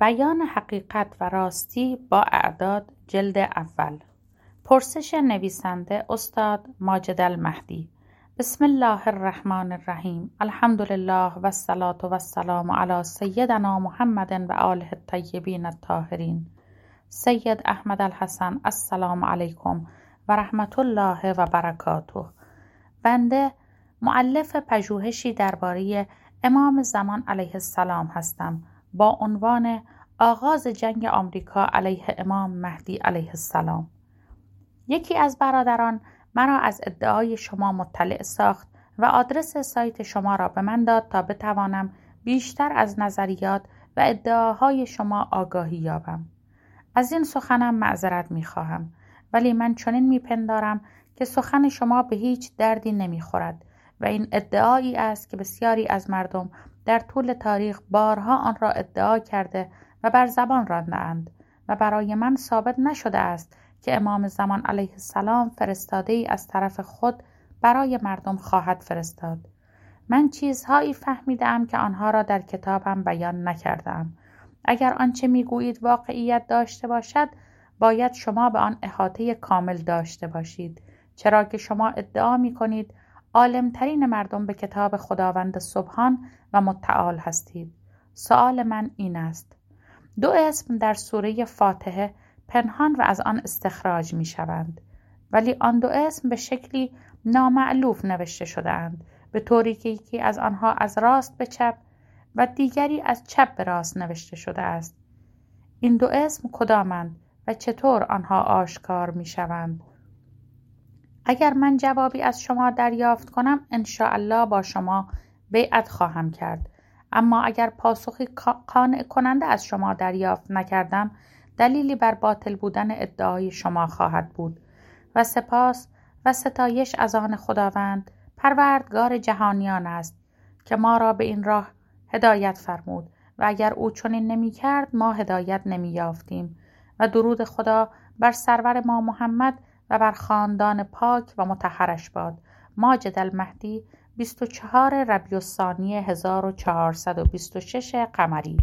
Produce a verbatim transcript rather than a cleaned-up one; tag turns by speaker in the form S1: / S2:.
S1: بیان حقیقت و راستی با اعداد جلد اول. پرسش نویسنده استاد ماجد المهدی. بسم الله الرحمن الرحیم. الحمدلله و الصلاة و السلام علی سیدنا محمد و آله الطیبین الطاهرین. سید احمد الحسن، السلام علیکم و رحمت الله و برکاته. بنده مؤلف پژوهشی درباره امام زمان علیه السلام هستم با عنوان آغاز جنگ آمریکا علیه امام مهدی علیه السلام. یکی از برادران مرا از ادعای شما مطلع ساخت و آدرس سایت شما را به من داد تا بتوانم بیشتر از نظریات و ادعاهای شما آگاهی یابم. از این سخنم معذرت می‌خواهم، ولی من چنین می‌پندارم که سخن شما به هیچ دردی نمی‌خورد و این ادعایی است که بسیاری از مردم در طول تاریخ بارها آن را ادعا کرده و بر زبان رانده‌اند و برای من ثابت نشده است که امام زمان علیه السلام فرستاده‌ای از طرف خود برای مردم خواهد فرستاد. من چیزهایی فهمیدم که آنها را در کتابم بیان نکردم. اگر آنچه میگویید واقعیت داشته باشد، باید شما به آن احاطه کامل داشته باشید، چرا که شما ادعا می‌کنید عالم‌ترین مردم به کتاب خداوند سبحان و متعال هستید. سؤال من این است: دو اسم در سوره فاتحه پنهان و از آن استخراج می شوند، ولی آن دو اسم به شکلی نامألوف نوشته شده‌اند، به طوری که یکی از آنها از راست به چپ و دیگری از چپ به راست نوشته شده است. این دو اسم کدامند و چطور آنها آشکار می شوند؟ اگر من جوابی از شما دریافت کنم، انشاءالله با شما بیعت خواهم کرد. اما اگر پاسخی قانع کننده از شما دریافت نکردم، دلیلی بر باطل بودن ادعای شما خواهد بود. و سپاس و ستایش از آن خداوند پروردگار جهانیان است که ما را به این راه هدایت فرمود و اگر او چنین نمی کرد ما هدایت نمی یافتیم. و درود خدا بر سرور ما محمد و بر خاندان پاک و مطهرش باد. ماجد المهدی، بیست و چهارم ربیع الثانی هزار و چهارصد و بیست و شش قمری.